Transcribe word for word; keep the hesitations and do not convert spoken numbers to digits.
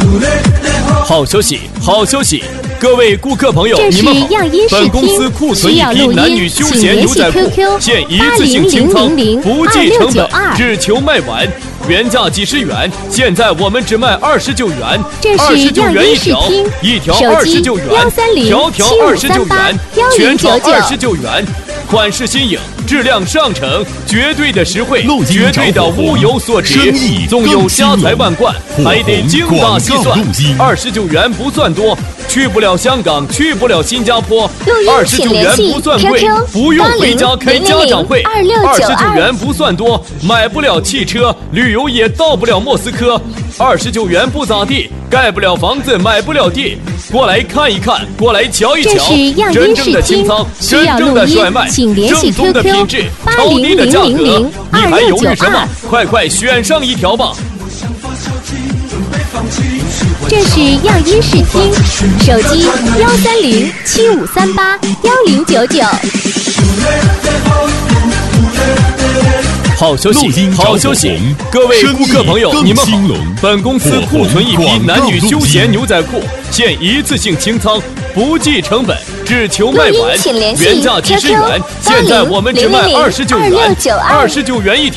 好消息，好消息！各位顾客朋友， 这是你们好！ 样音视本公司听， 库存一需要录批男女音， 休请联系闲牛仔裤 Q Q 现一八次性零零清仓， 零零不二计成本， 六九二。 只求卖完。原价几十元，现在我们只卖二十九元， 这是二十九样元一条音视听， 一条手机二十九元， 幺三零条条七五二十九三八元， 幺零全场九九二十九元。款式新颖，质量上乘，绝对的实惠， 录音绝对的找火红物有所值生意。 纵有更家财兴万贯， 火还得红精打细算广告录音。 二十九元不算多，去不了香港，去不了新加坡。 录音二十九元不算贵，不用回家开家长会。二十九元不算多，买不了汽车，旅游也到不了莫斯科。二十九元不咋地，盖不了房子，买不了地。过来看一看，过来瞧一瞧， 这是样真音视听正的清仓，， 需真正要录音的甩卖， 请联系正宗的 Q 品 Q 质， 八超低零零的价格零零， 你还二六九犹豫什么二。？ 快快选上一条吧！ 这是样音视听，手机幺三零七五三八幺零九九。 好消息录音， 好消息找火红！ 各位顾客朋友， 生意你们好更兴隆！ 本公司库存一批男女休闲牛仔裤，现一次性清仓，不计成本，只求卖完。 录音请联系原价几十 Q Q 元，现在我们只卖二十九元，二十九元一条。